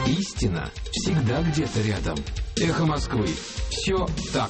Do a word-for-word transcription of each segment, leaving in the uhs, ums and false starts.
Истина всегда где-то рядом. Эхо Москвы. Все так.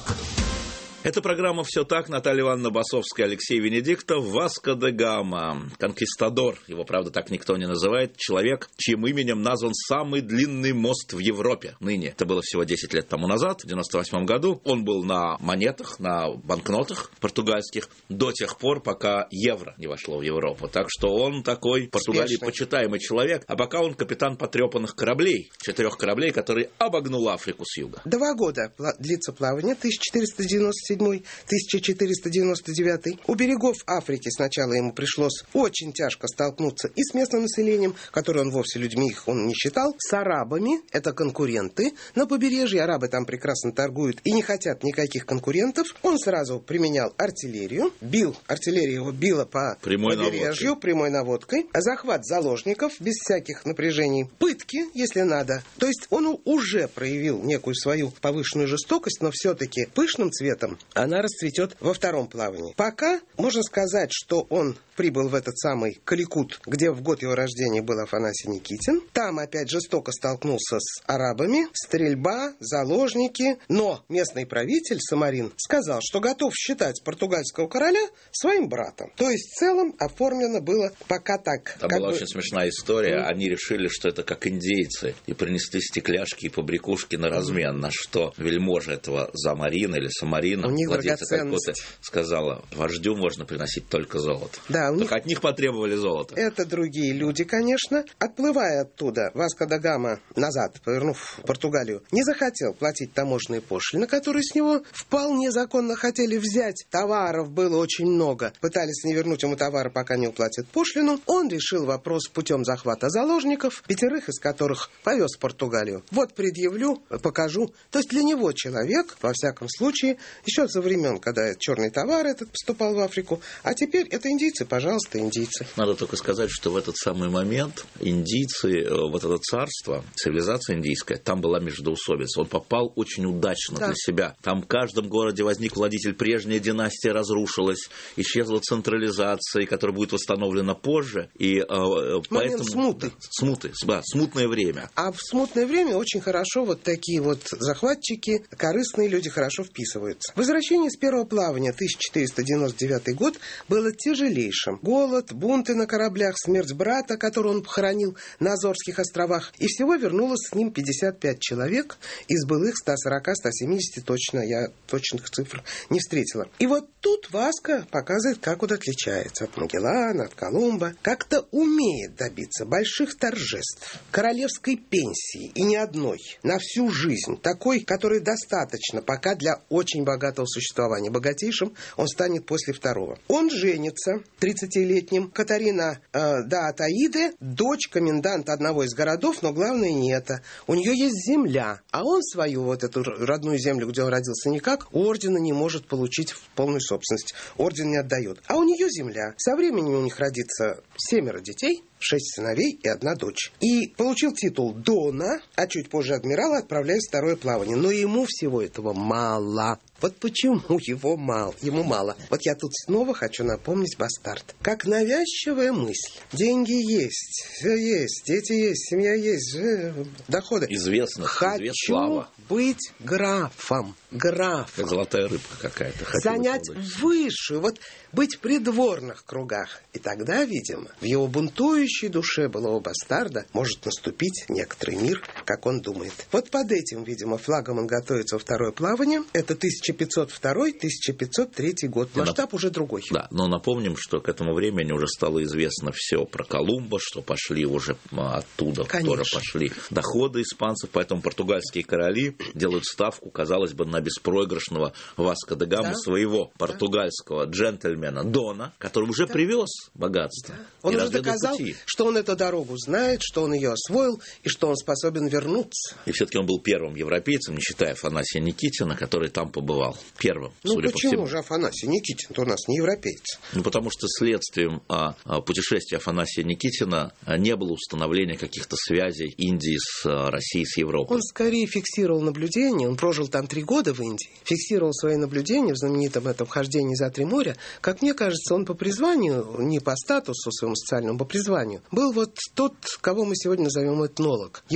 Это программа «Все так». Наталья Ивановна Басовская, Алексей Венедиктов. Васко де Гама, конкистадор. Его, правда, так никто не называет. Человек, чьим именем назван самый длинный мост в Европе ныне. Это было всего десять лет тому назад, в девяносто восьмом году. Он был на монетах, на банкнотах португальских до тех пор, пока евро не вошло в Европу. Так что он такой в Португалии Спешный. почитаемый человек. А пока он капитан потрепанных кораблей. Четырех кораблей, которые обогнул Африку с юга. Два года длится плавание, тысяча четыреста девяносто седьмой тысяча четыреста девяносто девятый. У берегов Африки сначала ему пришлось очень тяжко столкнуться и с местным населением, которое он вовсе людьми их он не считал, с арабами, это конкуренты. На побережье арабы там прекрасно торгуют и не хотят никаких конкурентов. Он сразу применял артиллерию, бил, артиллерия его била по прямой побережью, наводкой. прямой наводкой, захват заложников без всяких напряжений, пытки, если надо. То есть он уже проявил некую свою повышенную жестокость, но все-таки пышным цветом она расцветет во втором плавании. Пока можно сказать, что он прибыл в этот самый Каликут, где в год его рождения был Афанасий Никитин. Там опять жестоко столкнулся с арабами, стрельба, заложники. Но местный правитель Самарин сказал, что готов считать португальского короля своим братом. То есть в целом оформлено было пока так. Там была бы... очень смешная история. Mm. Они решили, что это как индейцы, и принесли стекляшки и побрякушки на размен, mm. на что вельможа этого Замарина или Самарина, владельца Калькутты, сказала, вождю можно приносить только золото. Да, Только них... от них потребовали золото. Это другие люди, конечно. Отплывая оттуда, Васко де Гама назад, повернув в Португалию, не захотел платить таможенные пошлины, которые с него вполне законно хотели взять. Товаров было очень много. Пытались не вернуть ему товары, пока не уплатят пошлину. Он решил вопрос путем захвата заложников, пятерых из которых повез в Португалию. Вот предъявлю, покажу. То есть для него человек, во всяком случае, еще со времен, когда черный товар этот поступал в Африку, а теперь это индийцы, пожалуйста, индийцы. Надо только сказать, что в этот самый момент индийцы, вот это царство, цивилизация индийская, там была междоусобица. Он попал очень удачно да. для себя. Там в каждом городе возник владетель, прежняя династия разрушилась, исчезла централизация, которая будет восстановлена позже. И э, поэтому... смуты. Смуты, да, смутное время. А в смутное время очень хорошо вот такие вот захватчики, корыстные люди хорошо вписываются. Возвращение с первого плавания тысяча четыреста девяносто девятый год было тяжелейшим. Голод, бунты на кораблях, смерть брата, которого он похоронил на Азорских островах. И всего вернулось с ним пятьдесят пять человек из былых сто сорок - сто семьдесят точно. Я точных цифр не встретила. И вот тут Васко показывает, как он отличается от Магеллана, от Колумба. Как-то умеет добиться больших торжеств, королевской пенсии, и не одной, на всю жизнь. Такой, который достаточно пока для очень богатого существования. Богатейшим он станет после второго. Он женится тридцатилетним. Катарина э, да Атаиде, дочь коменданта одного из городов, но главное не это. У нее есть земля, а он свою вот эту родную землю, где он родился, никак ордена не может получить в полную собственность. Орден не отдает. А у нее земля. Со временем у них родится семеро детей, шесть сыновей и одна дочь. И получил титул Дона, а чуть позже адмирала, отправляясь в второе плавание. Но ему всего этого мало. Вот почему его мало? Ему мало. Вот я тут снова хочу напомнить бастард. Как навязчивая мысль. Деньги есть, все есть, дети есть, семья есть, доходы. Известно. Хочу слава. быть графом. Графом. Как золотая рыбка какая-то. Хочу занять высшую, вот быть в придворных кругах. И тогда, видимо, в его бунтующей душе былого бастарда может наступить некоторый мир, как он думает. Вот под этим, видимо, флагом он готовится во второе плавание. Это тысяча пятьсот второй - тысяча пятьсот третий год. Масштаб уже другой. Да, но напомним, что к этому времени уже стало известно все про Колумба, что пошли уже оттуда, Конечно. тоже пошли доходы испанцев, поэтому португальские короли делают ставку, казалось бы, на беспроигрышного Васко де Гаму, да? своего португальского да. джентльмена Дона, который уже да. привез богатство. Да. Он уже доказал, пути. что он эту дорогу знает, что он ее освоил и что он способен вернуться. И все-таки он был первым европейцем, не считая Афанасия Никитина, который там побывал. Первым, ну, судя почему по всему. же Афанасий Никитин-то у нас не европеец? Ну, потому что следствием а, а, путешествия Афанасия Никитина а, не было установления каких-то связей Индии с а, Россией, с Европой. Он скорее фиксировал наблюдения, он прожил там три года в Индии, фиксировал свои наблюдения в знаменитом этом хождении за три моря. Как мне кажется, он по призванию, не по статусу своему социальному, по призванию, был вот тот, кого мы сегодня назовем этнолог. Его очень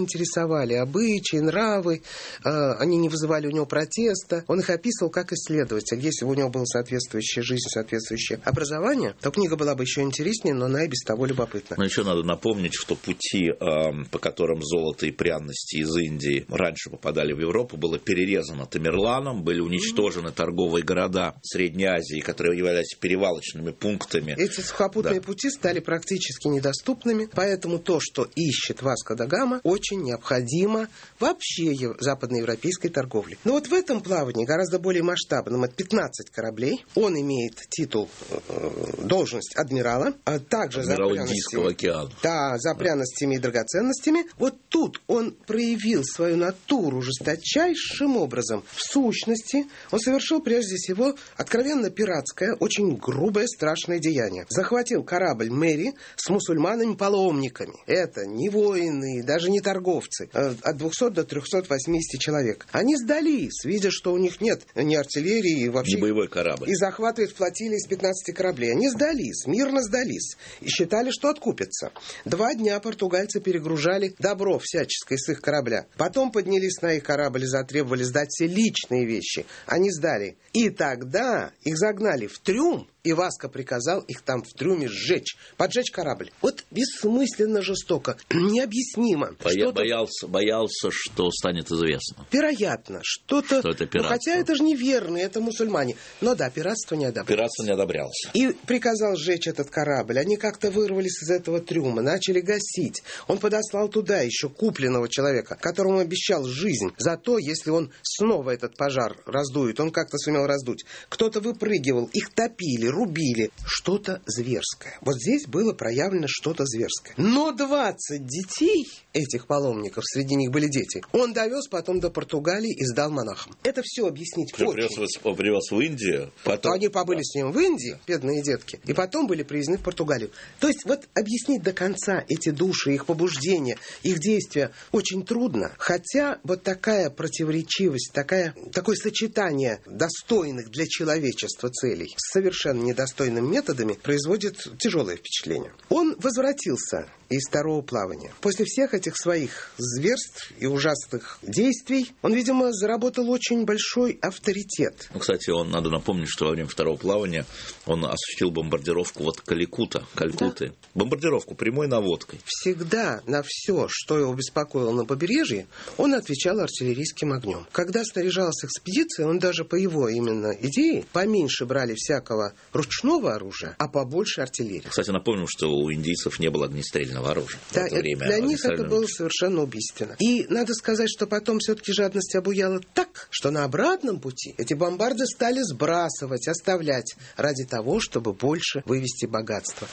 интересовали обычаи, нравы, э, они не вызывали у него протеста. Он их описывал как исследователь. Если бы у него была соответствующая жизнь, соответствующее образование, то книга была бы еще интереснее, но она и без того любопытна. Но еще надо напомнить, что пути, э, по которым золото и пряности из Индии раньше попадали в Европу, было перерезано Тамерланом, были уничтожены торговые города Средней Азии, которые являлись перевалочными пунктами. Эти сухопутные да. пути стали практически недоступными, поэтому то, что ищет Васко да Гама, очень необходимо вообще западноевропейской торговле. Но вот в этом плавании, гораздо более масштабном, это пятнадцать кораблей, он имеет титул, должность адмирала, а также адмирал за Индийского океана. Да, за пряностями и драгоценностями. Вот тут он проявил свою натуру жесточайшим образом. В сущности, он совершил прежде всего откровенно пиратское, очень грубое, страшное деяние. Захватил корабль Мэри с мусульманами-паломниками. Это не воины, даже не торговцы. От двухсот до трехсот восьмидесяти человек. Они сдались, видя, что у них нет ни артиллерии, и вообще... Не боевой корабль. И захватывает флотилии из пятнадцати кораблей. Они сдались, мирно сдались. И считали, что откупятся. Два дня португальцы перегружали добро всяческое с их корабля. Потом поднялись на их корабль и затребовали сдать все личные вещи. Они сдали. И тогда их загнали в трюм, и Васко приказал их там в трюме сжечь, поджечь корабль. Вот бессмысленно жестоко, необъяснимо. Боя- боялся, боялся, что станет известно. Вероятно, что-то... Что это пиратство. Ну, хотя это же неверно, это мусульмане. Но да, пиратство не одобрялось. Пиратство не одобрялось. И приказал сжечь этот корабль. Они как-то вырвались из этого трюма, начали гасить. Он подослал туда еще купленного человека, которому обещал жизнь. Зато, если он снова этот пожар раздует, он как-то сумел раздуть. Кто-то выпрыгивал, их топили, рубили. Что-то зверское. Вот здесь было проявлено что-то зверское. Но двадцать детей этих паломников, среди них были дети, он довез потом до Португалии и сдал монахам. Это все объяснить очень. Привез, привез в Индию. Потом... Они побыли с ним в Индии, бедные детки, и потом были привезены в Португалию. То есть вот объяснить до конца эти души, их побуждения, их действия очень трудно. Хотя вот такая противоречивость, такая, такое сочетание достойных для человечества целей с совершенно недостойными методами производит тяжелое впечатление. Он возвратился из второго плавания. После всех этих своих зверств и ужасных действий он, видимо, заработал очень большой авторитет. Ну, кстати, он, надо напомнить, что во время второго плавания он осуществил бомбардировку вот Каликута, Калькутты. Да. Бомбардировку прямой наводкой. Всегда на все, что его беспокоило на побережье, он отвечал артиллерийским огнем. Когда снаряжалась экспедиция, он даже по его именно идее поменьше брали всякого ручного оружия, а побольше артиллерии. Кстати, напомним, что у индийцев не было огнестрельного оружия. Да, в это время. Для них это было совершенно убийственно. И надо сказать, что потом все-таки жадность обуяла так, что на обратном пути эти бомбарды стали сбрасывать, оставлять ради того, чтобы больше вывести богатство.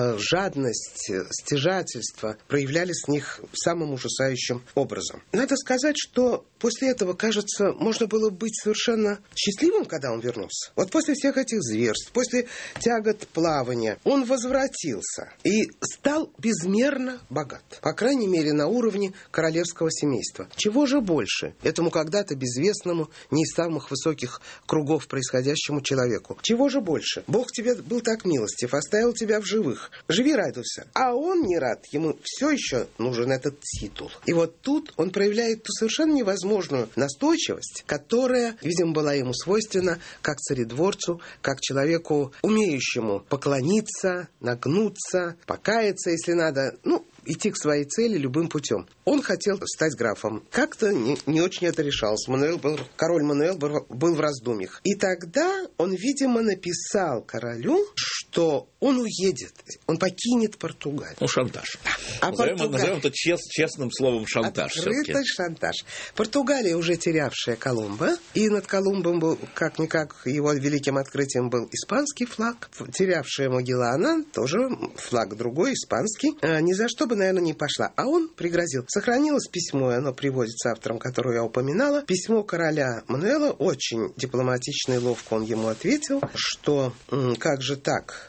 Жадность, стяжательство проявляли с них самым ужасающим образом. Надо сказать, что после этого, кажется, можно было быть совершенно счастливым, когда он вернулся. Вот после всех этих зверств, после тягот плавания, он возвратился и стал безмерно богат. По крайней мере, на уровне королевского семейства. Чего же больше этому когда-то безвестному, не из самых высоких кругов происходящему человеку? Чего же больше? Бог тебе был так милостив, оставил тебя в живых. Живи, радуйся. А он не рад. Ему все еще нужен этот титул. И вот тут он проявляет ту совершенно невозможную настойчивость, которая, видимо, была ему свойственна как царедворцу, как человеку, умеющему поклониться, нагнуться, покаяться, если надо, ну, идти к своей цели любым путем. Он хотел стать графом. Как-то не, не очень это решалось. Мануэл был, король Мануэл был, был в раздумьях. И тогда он, видимо, написал королю, что он уедет, он покинет Португалию. Ну, шантаж. А назовем, Португалия... назовем это чест, честным словом шантаж. Открытый шантаж. Португалия, уже терявшая Колумба, и над Колумбом был, как-никак, его великим открытием был испанский флаг. Терявшая Магеллана, тоже флаг другой, испанский. А, ни за что бы, наверное, не пошла. А он пригрозил. Сохранилось письмо, и оно приводится автором, которое я упоминала. Письмо короля Мануэла, очень дипломатично и ловко он ему ответил, что как же так?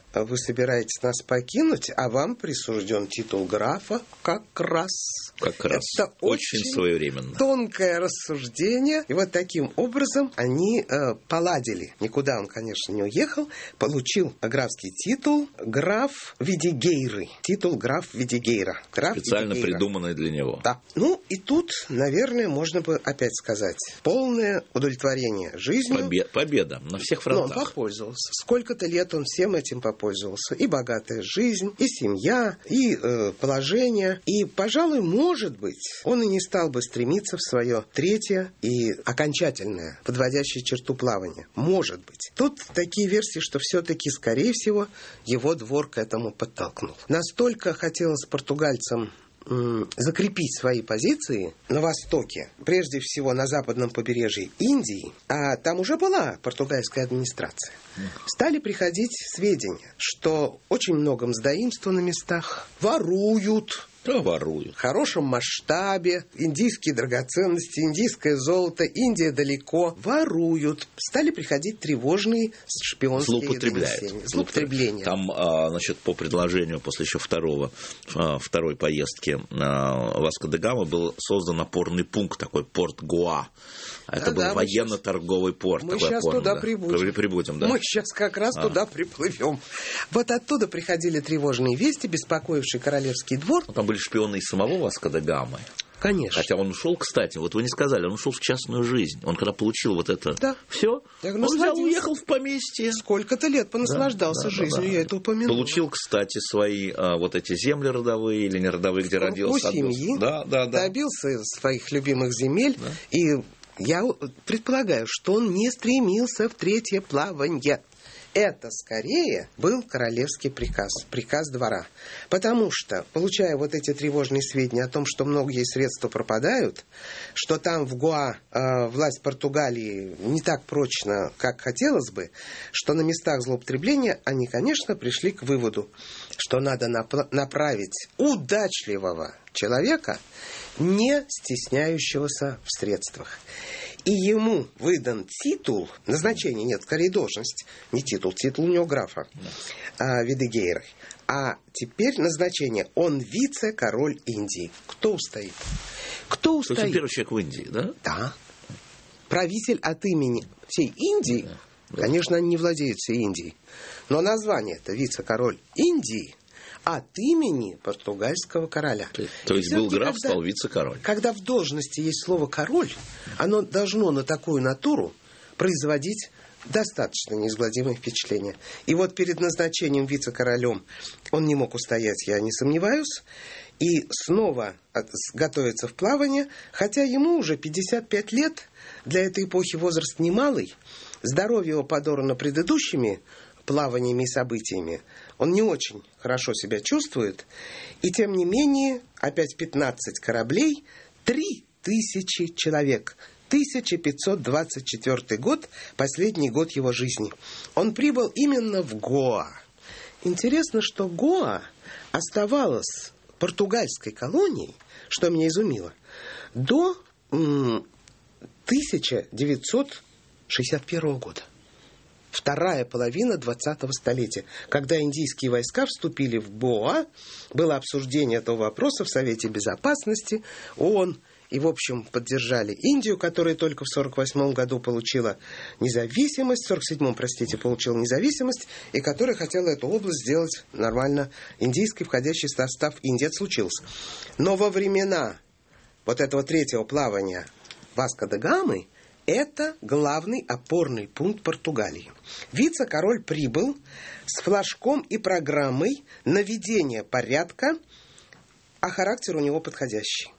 вы собираетесь нас покинуть, а вам присужден титул графа как раз. Как раз. Это очень, очень своевременно. Тонкое рассуждение. И вот таким образом они э, поладили. Никуда он, конечно, не уехал. Получил графский титул граф Видигейры. Титул граф Видигейра. Граф Специально Видигейра. Придуманный для него. Да. Ну, и тут, наверное, можно бы опять сказать, полное удовлетворение жизнью. Побе- победа на всех Но он фронтах. попользовался. Сколько-то лет он всем этим попользовался. И богатая жизнь, и семья, и э, положение. И, пожалуй, может быть, он и не стал бы стремиться в свое третье и окончательное, подводящее черту плавания. Может быть. Тут такие версии, что все-таки, скорее всего, его двор к этому подтолкнул. Настолько хотелось португальцам закрепить свои позиции на востоке, прежде всего на западном побережье Индии, а там уже была португальская администрация, стали приходить сведения, что очень много мздоимства на местах, воруют, Да, воруют. в хорошем масштабе, индийские драгоценности, индийское золото, Индия далеко, воруют. Стали приходить тревожные шпионские Злоупотребляют. донесения. Злоупотребления. Там, а, значит, по предложению после еще второго, а, второй поездки а, Васко де Гама был создан опорный пункт, такой порт Гоа. Это Да, был да, военно-торговый порт. Мы такой сейчас опорный, туда да. прибудем. Прибудем, да. Мы сейчас как раз А. туда приплывем. Вот оттуда приходили тревожные вести, беспокоившие королевский двор. Ну, там были шпионы из самого Васко де Гамы. Конечно. Хотя он ушел, кстати, вот вы не сказали, он ушел в частную жизнь. Он когда получил вот это Да. все, Я он взял, насладился. уехал в поместье. Сколько-то лет понаслаждался Да, да, жизнью, да, да. я это упомянул. Получил, кстати, свои а, вот эти земли родовые или не родовые, где У родился. семьи, Да, да, да. добился своих любимых земель. Да. И я предполагаю, что он не стремился в третье плавание. Это скорее был королевский приказ, приказ двора. Потому что, получая вот эти тревожные сведения о том, что многие средства пропадают, что там в Гоа э, власть Португалии не так прочна, как хотелось бы, что на местах злоупотребления, они, конечно, пришли к выводу, что надо напла- направить удачливого человека, не стесняющегося в средствах. И ему выдан титул, назначение, нет, скорее должность, не титул, титул у него графа, а, Видигейры. А теперь назначение, он вице-король Индии. Кто устоит? Кто То есть он устоит? первый человек в Индии, да? Да. Правитель от имени всей Индии, Да, да. конечно, они не владеют всей Индией, но название это вице-король Индии от имени португальского короля. То, то И есть был всё-таки, граф, когда- стал вице-король. Когда в должности есть слово «король», оно должно на такую натуру производить достаточно неизгладимое впечатление. И вот перед назначением вице-королем он не мог устоять, я не сомневаюсь, и снова от- готовится в плавание, хотя ему уже пятьдесят пять лет, для этой эпохи возраст немалый, здоровье его подорвано предыдущими плаваниями и событиями, он не очень хорошо себя чувствует, и тем не менее, опять пятнадцать кораблей, три тысячи человек. тысяча пятьсот двадцать четвёртый год, последний год его жизни. Он прибыл именно в Гоа. Интересно, что Гоа оставалась португальской колонией, что меня изумило, до м, тысяча девятьсот шестьдесят первого года. Вторая половина двадцатого столетия. Когда индийские войска вступили в Гоа, было обсуждение этого вопроса в Совете Безопасности, ООН, и, в общем, поддержали Индию, которая только в сорок восьмом году получила независимость, в сорок седьмом, простите, получила независимость, и которая хотела эту область сделать нормально индийской, входящей в состав Индии. Это случилось. Но во времена вот этого третьего плавания Васко де Гамы это главный опорный пункт Португалии. Вице-король прибыл с флажком и программой наведения порядка, а характер у него подходящий.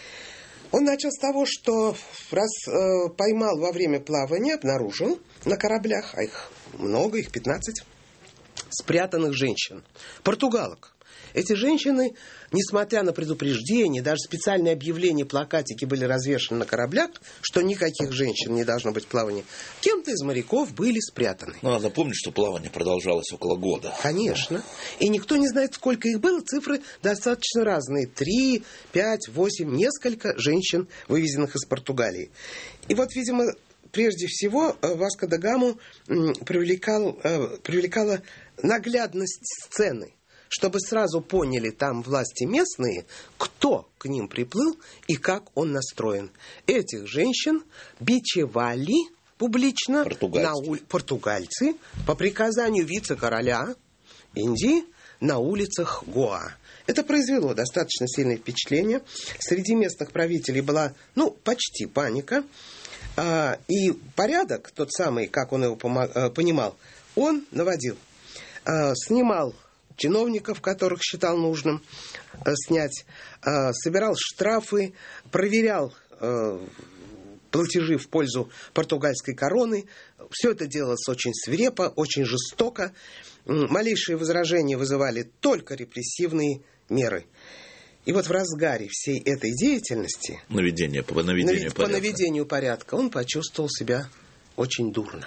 Он начал с того, что раз э, поймал во время плавания, обнаружил на кораблях, а их много, их пятнадцать, спрятанных женщин, португалок. Эти женщины, несмотря на предупреждения, даже специальные объявления, плакатики были развешаны на кораблях, что никаких женщин не должно быть в плавании, кем-то из моряков были спрятаны. Ну, надо помнить, что плавание продолжалось около года. Конечно. И никто не знает, сколько их было. Цифры достаточно разные. Три, пять, восемь, несколько женщин, вывезенных из Португалии. И вот, видимо, прежде всего, Васко да Гаму привлекал, привлекала наглядность сцены, чтобы сразу поняли там власти местные, кто к ним приплыл и как он настроен. Этих женщин бичевали публично на ули... португальцы по приказанию вице-короля Индии на улицах Гоа. Это произвело достаточно сильное впечатление. Среди местных правителей была, ну, почти паника. А, и порядок, тот самый, как он его помог, понимал, он наводил. А, снимал чиновников, которых считал нужным а, снять, а, собирал штрафы, проверял а, платежи в пользу португальской короны. Все это делалось очень свирепо, очень жестоко. Малейшие возражения вызывали только репрессивные меры. И вот в разгаре всей этой деятельности, наведение, по, наведению навед, по наведению порядка, он почувствовал себя очень дурно.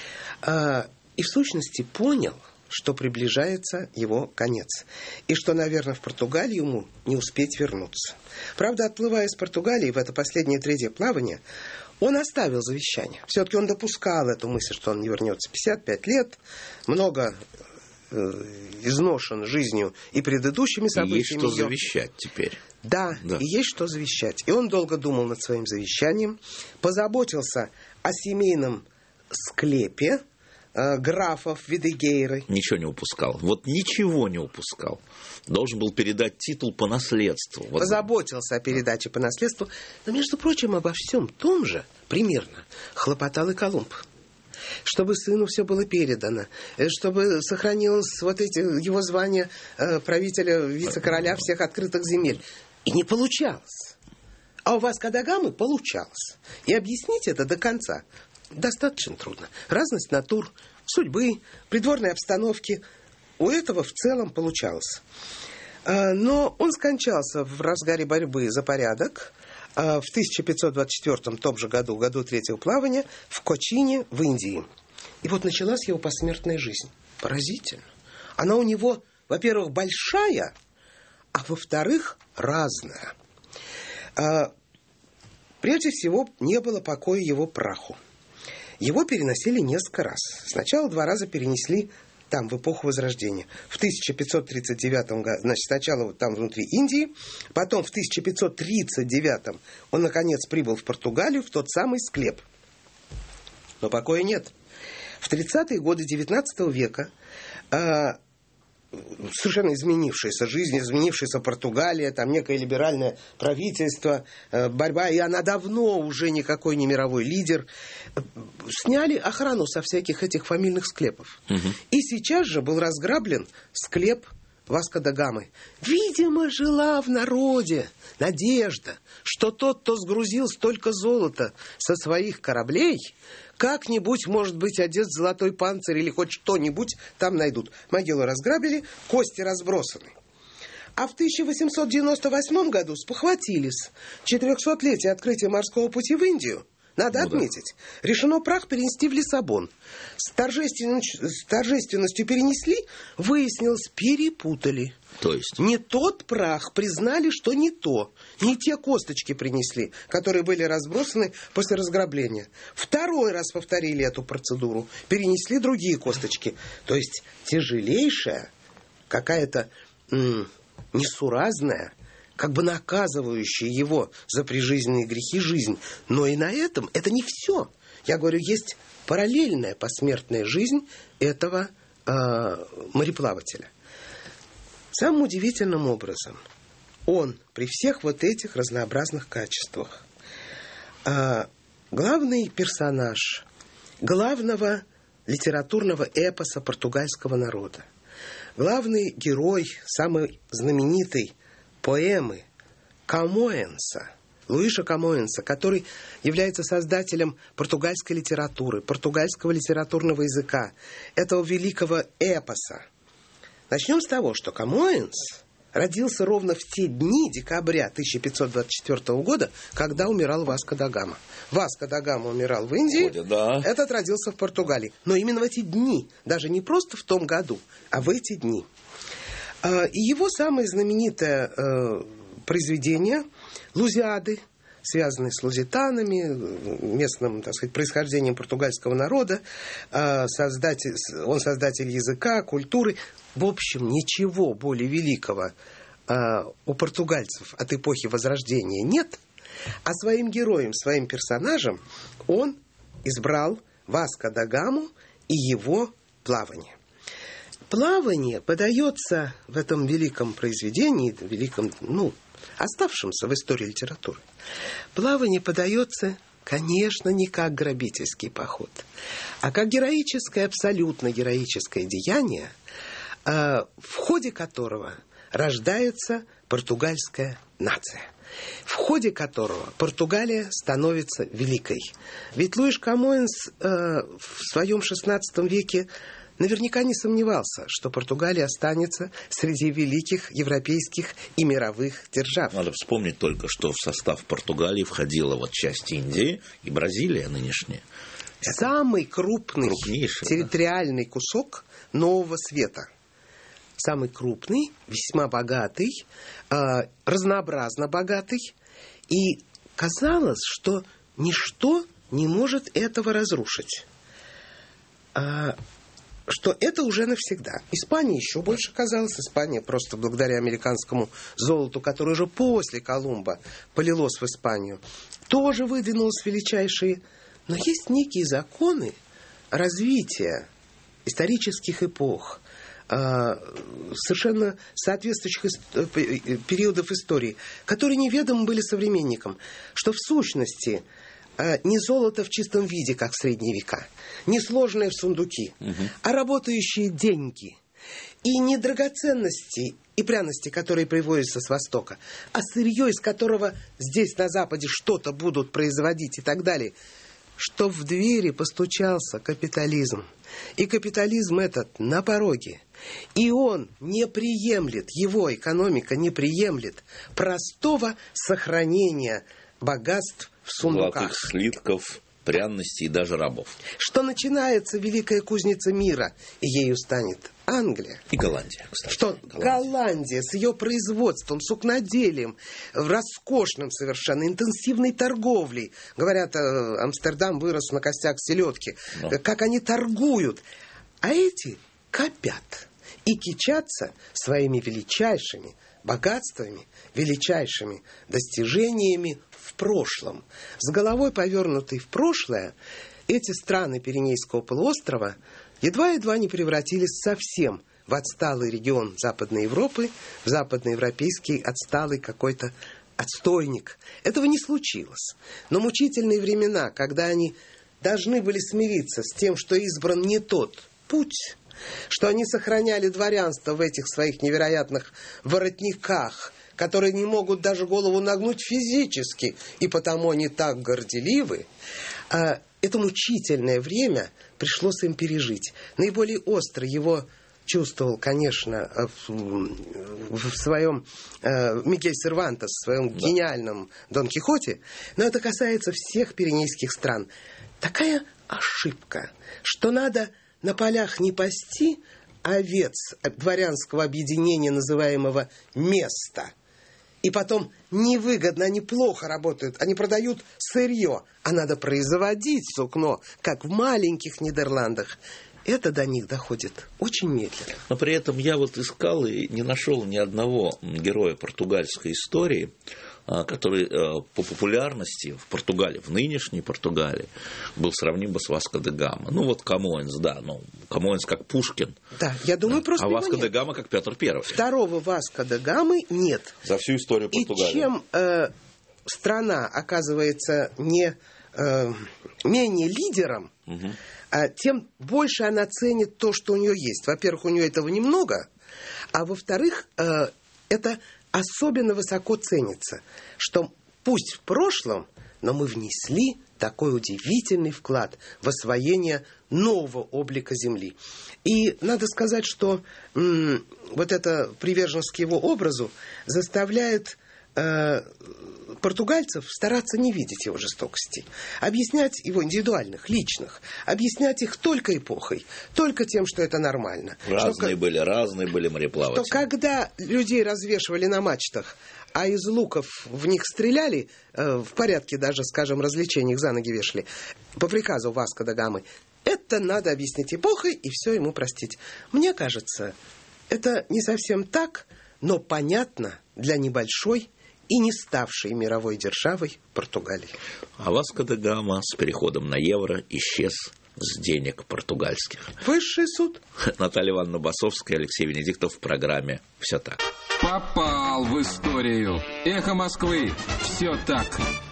А, и в сущности понял, что приближается его конец. И что, наверное, в Португалию ему не успеть вернуться. Правда, отплывая из Португалии в это последнее третье плавание, он оставил завещание. Все-таки он допускал эту мысль, что он не вернется. пятьдесят пять лет, много э, изношен жизнью и предыдущими событиями. И есть что ее. завещать теперь. Да, да, и есть что завещать. И он долго думал над своим завещанием, позаботился о семейном склепе э, графов Видегейры. Ничего не упускал. Вот ничего не упускал. Должен был передать титул по наследству. Вот. Позаботился о передаче по наследству. Но, между прочим, обо всем том же примерно хлопотал и Колумб. Чтобы сыну все было передано, чтобы сохранилось вот эти его звание э, правителя, вице-короля всех открытых земель. И не получалось. А у Васко да Гамы получалось. И объяснить это до конца достаточно трудно. Разность натур, судьбы, придворной обстановки. У этого в целом получалось. Но он скончался в разгаре борьбы за порядок в тысяча пятьсот двадцать четвёртом, том же году, году третьего плавания, в Кочине, в Индии. И вот началась его посмертная жизнь. Поразительно. Она у него, во-первых, большая, а во-вторых, разная. Прежде всего, не было покоя его праху. Его переносили несколько раз. Сначала два раза перенесли там, в эпоху Возрождения. В тысяча пятьсот тридцать девятом году, значит, сначала вот там внутри Индии, потом в тысяча пятьсот тридцать девятом он, наконец, прибыл в Португалию, в тот самый склеп. Но покоя нет. В тридцатые годы девятнадцатого века э, совершенно изменившаяся жизнь, изменившаяся Португалия, там некое либеральное правительство, э, борьба, и она давно уже никакой не мировой лидер. Сняли охрану со всяких этих фамильных склепов. Угу. И сейчас же был разграблен склеп Васко да Гамы. Видимо, жила в народе надежда, что тот, кто сгрузил столько золота со своих кораблей, как-нибудь, может быть, одет в золотой панцирь или хоть что-нибудь там найдут. Могилу разграбили, кости разбросаны. А в тысяча восемьсот девяносто восьмом году спохватились. четырехсотлетие открытия морского пути в Индию. Надо ну, отметить. Да. Решено прах перенести в Лиссабон. С, торжественно... с торжественностью перенесли, выяснилось, перепутали. То есть? Не тот прах, признали, что не то. Не те косточки принесли, которые были разбросаны после разграбления. Второй раз повторили эту процедуру. Перенесли другие косточки. То есть тяжелейшая, какая-то м- несуразная, как бы наказывающая его за прижизненные грехи жизнь. Но и на этом это не все. Я говорю, есть параллельная посмертная жизнь этого э, мореплавателя. Самым удивительным образом он при всех вот этих разнообразных качествах, э, главный персонаж главного литературного эпоса португальского народа, главный герой самой знаменитой поэмы Камоэнса, Луиша Камоэнса, который является создателем португальской литературы, португальского литературного языка, этого великого эпоса. Начнем с того, что Камоэнс родился ровно в те дни декабря тысяча пятьсот двадцать четвёртого года, когда умирал Васко да Гама. Васко да Гама умирал в Индии, Ходя, да. Этот родился в Португалии. Но именно в эти дни, даже не просто в том году, а в эти дни. И его самое знаменитое произведение «Лузиады», связанный с лузитанами, местным, так сказать, происхождением португальского народа. Создатель, он создатель языка, культуры. В общем, ничего более великого у португальцев от эпохи Возрождения нет. А своим героем, своим персонажем он избрал Васко да Гаму и его плавание. Плавание подается в этом великом произведении, великом, ну, оставшемся в истории литературы. Плавание подается, конечно, не как грабительский поход, а как героическое, абсолютно героическое деяние, в ходе которого рождается португальская нация, в ходе которого Португалия становится великой. Ведь Луиш Камоэнс э, в своем шестнадцатом веке наверняка не сомневался, что Португалия останется среди великих европейских и мировых держав. Надо вспомнить только, что в состав Португалии входила вот часть Индии и Бразилия нынешняя. Самый крупный территориальный да? кусок Нового Света. Самый крупный, весьма богатый, э, разнообразно богатый. И казалось, что ничто не может этого разрушить. Э, что это уже навсегда. Испания еще больше казалось. Испания просто благодаря американскому золоту, которое уже после Колумба полилось в Испанию, тоже выдвинулось величайшие. Но есть некие законы развития исторических эпох, совершенно соответствующих периодов истории, которые неведомы были современникам, что в сущности не золото в чистом виде, как в средние века, не сложные в сундуки, угу. а работающие деньги. И не драгоценности и пряности, которые привозятся с Востока, а сырье, из которого здесь на Западе что-то будут производить и так далее, что в двери постучался капитализм. И капитализм этот на пороге. И он не приемлет, его экономика не приемлет простого сохранения богатств в сундуках. Золотых слитков, пряностей и даже рабов. Что начинается великая кузница мира, и ею станет Англия. И Голландия, кстати. Что Голландия. Голландия с ее производством, сукноделием, роскошным совершенно, интенсивной торговлей. Говорят, Амстердам вырос на костях селедки. Но. Как они торгуют. А эти копят и кичатся своими величайшими богатствами, величайшими достижениями в прошлом. С головой повернутой в прошлое, эти страны Пиренейского полуострова едва-едва не превратились совсем в отсталый регион Западной Европы, в западноевропейский отсталый какой-то отстойник. Этого не случилось. Но мучительные времена, когда они должны были смириться с тем, что избран не тот путь, что они сохраняли дворянство в этих своих невероятных воротниках, которые не могут даже голову нагнуть физически, и потому они так горделивы. Это мучительное время пришлось им пережить. Наиболее остро его чувствовал, конечно, в, в своем э, Мигель Сервантес, в своем да. гениальном Дон Кихоте, но это касается всех пиренейских стран. Такая ошибка, что надо на полях не пасти овец дворянского объединения, называемого «место». И потом невыгодно, они плохо работают, они продают сырье, а надо производить сукно, как в маленьких Нидерландах. Это до них доходит очень медленно. Но при этом я вот искал и не нашел ни одного героя португальской истории, который по популярности в Португалии, в нынешней Португалии, был сравним бы с Васко де Гама. Ну, вот Камоэнс, да, ну, Камоэнс как Пушкин. Да, я думаю, просто А Васко нет. де Гама как Петр Первый. Второго Васко де Гамы нет. За всю историю Португалии. И чем э, страна оказывается не, э, менее лидером, угу. э, тем больше она ценит то, что у нее есть. Во-первых, у нее этого немного, а во-вторых, э, это особенно высоко ценится, что пусть в прошлом, но мы внесли такой удивительный вклад в освоение нового облика Земли. И надо сказать, что м- вот эта приверженность к его образу заставляет э, португальцев стараться не видеть его жестокостей, объяснять его индивидуальных, личных, объяснять их только эпохой, только тем, что это нормально. Разные что, были, разные были мореплаватели. Что когда людей развешивали на мачтах, а из луков в них стреляли, э, в порядке даже, скажем, развлечений их за ноги вешали, по приказу Васко да Гамы, это надо объяснить эпохой и все ему простить. Мне кажется, это не совсем так, но понятно для небольшой и не ставшей мировой державой Португалии. А Васко да Гама с переходом на евро исчез с денег португальских. Высший суд. Наталья Ивановна Басовская, Алексей Венедиктов в программе «Все так». Попал в историю. Эхо Москвы. Все так.